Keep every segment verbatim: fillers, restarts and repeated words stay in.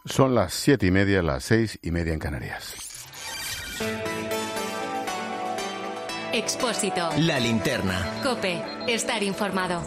Son las siete y media, las seis y media en Canarias. Expósito. La linterna. COPE. Estar informado.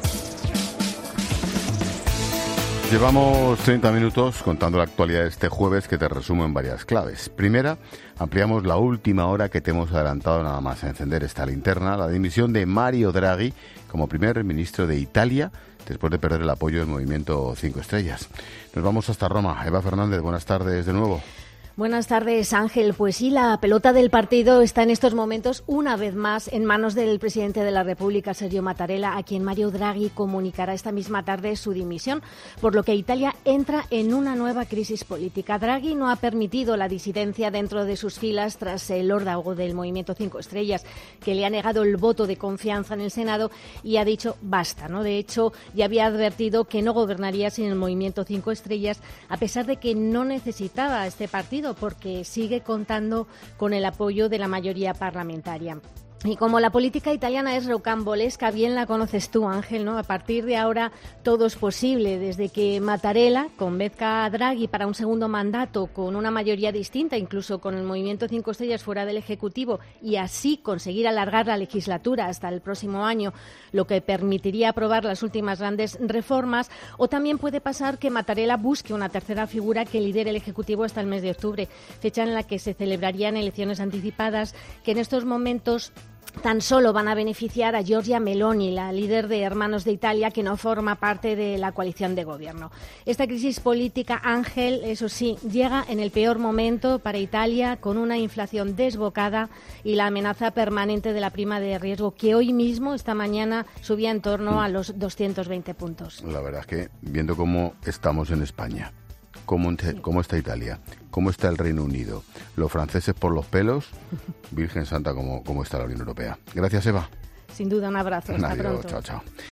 Llevamos treinta minutos contando la actualidad de este jueves, que te resumo en varias claves. Primera, ampliamos la última hora que te hemos adelantado nada más a encender esta linterna, la dimisión de Mario Draghi como primer ministro de Italia, después de perder el apoyo del movimiento Cinco Estrellas. Nos vamos hasta Roma. Eva Fernández, buenas tardes de nuevo. Buenas tardes, Ángel. Pues sí, la pelota del partido está en estos momentos, una vez más, en manos del presidente de la República, Sergio Mattarella, a quien Mario Draghi comunicará esta misma tarde su dimisión, por lo que Italia entra en una nueva crisis política. Draghi no ha permitido la disidencia dentro de sus filas tras el órdago del movimiento Cinco Estrellas, que le ha negado el voto de confianza en el Senado y ha dicho basta, ¿no? De hecho, ya había advertido que no gobernaría sin el movimiento Cinco Estrellas, a pesar de que no necesitaba este partido, porque sigue contando con el apoyo de la mayoría parlamentaria. Y como la política italiana es rocambolesca, bien la conoces tú, Ángel, ¿no? A partir de ahora todo es posible, desde que Mattarella convenzca a Draghi para un segundo mandato con una mayoría distinta, incluso con el movimiento Cinco Estrellas fuera del Ejecutivo, y así conseguir alargar la legislatura hasta el próximo año, lo que permitiría aprobar las últimas grandes reformas. O también puede pasar que Mattarella busque una tercera figura que lidere el Ejecutivo hasta el mes de octubre, fecha en la que se celebrarían elecciones anticipadas que en estos momentos tan solo van a beneficiar a Giorgia Meloni, la líder de Hermanos de Italia, que no forma parte de la coalición de gobierno. Esta crisis política, Ángel, eso sí, llega en el peor momento para Italia, con una inflación desbocada y la amenaza permanente de la prima de riesgo, que hoy mismo, esta mañana, subía en torno a los doscientos veinte puntos. La verdad es que, viendo cómo estamos en España, cómo, sí. cómo está Italia, cómo está el Reino Unido, los franceses por los pelos, Virgen Santa, cómo, cómo está la Unión Europea. Gracias, Eva. Sin duda, un abrazo. Hasta Adiós, pronto. Chao, chao.